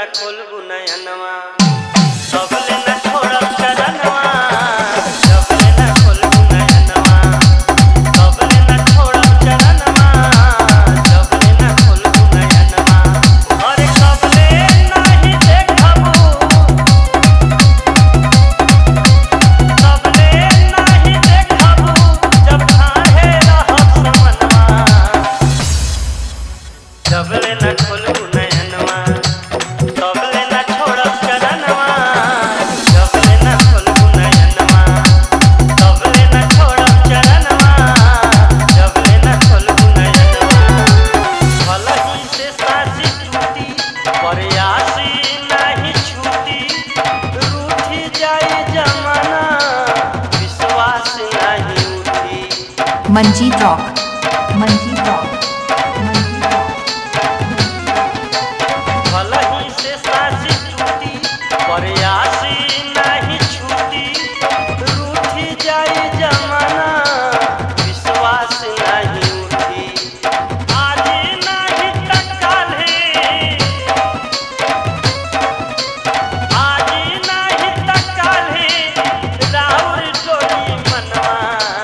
न खोलबू नयनवा सबले न छोड़ब चरणवा सबले न खोलबू नयनवा सबले न छोड़ब चरणवा सबले न खोलबू नयनवा अरे सबले नहीं देखबू सबले नहीं देखबू जब ठाढ़े रहब समनवा सबले न खोलबू नयनवा सबले न छोड़ब चरणवा सबले न खोलबू नयनवा सबले न छोड़ब चरणवा सबले न खोलबू नयनवा भलही से साँची टूटी प्रयासी नहीं छूटी रूठी जाए जमाना विश्वास नहीं उठी मंजीत रॉक मंजीत रॉक भलही से साँची टूटी प्रयासी नहीं छूटी रूठी जाए जमाना विश्वास नहीं उठी आज नहीं त काल्हि आज नहीं त काल्हि राउर डोरी मनवा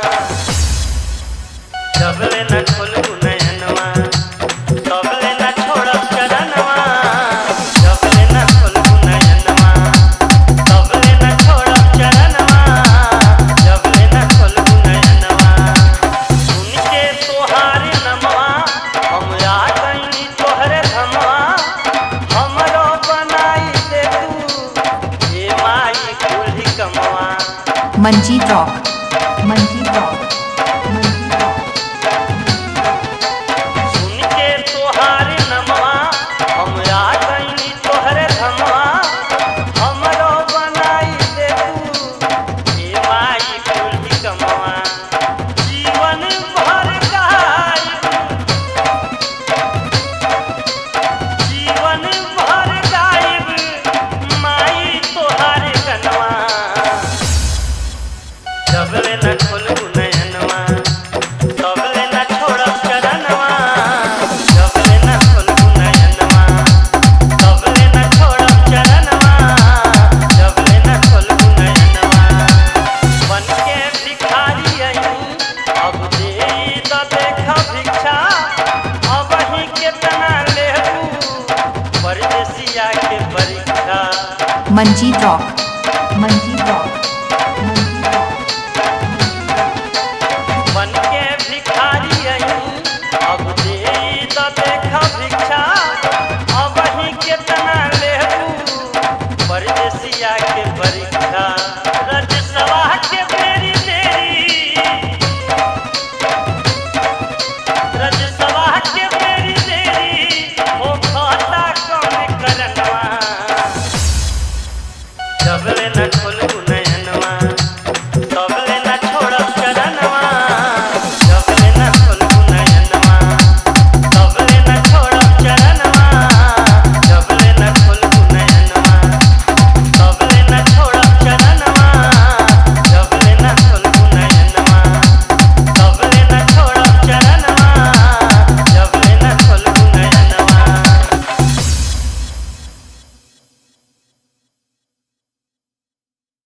सबले न खोलबू नयनवा सबले न छोड़ब चरणवा सबले न खोलबू नयनवा सबले न छोड़ब चरणवा सबले न खोलबू नयनवा सुन के तोहार नमवा हम आ गइनी तोहरे धमवा हमरो बनाई दे तू हे माई कुल्ही कमवा मंजीत रॉक मंजीत रॉक सुन के तोहार नमवा हम आ गइनी तोहरे धमवा हमरो बनाई दे तू हे माई कुल्ही कमवा जीवन भर गायब जीवन भर गायब माई तोहार गनवा सबले न खोलबू नयनवा सबले न छोड़ब चरणवा सबले न खोलबू नयनवा सबले न छोड़ब चरणवा सबले न खोलबू नयनवा बन के भिखारी अहीं अब देई त देख भिक्षा अब ही केतना लेबू परदेसिया के परीक्षा मंजीत रॉक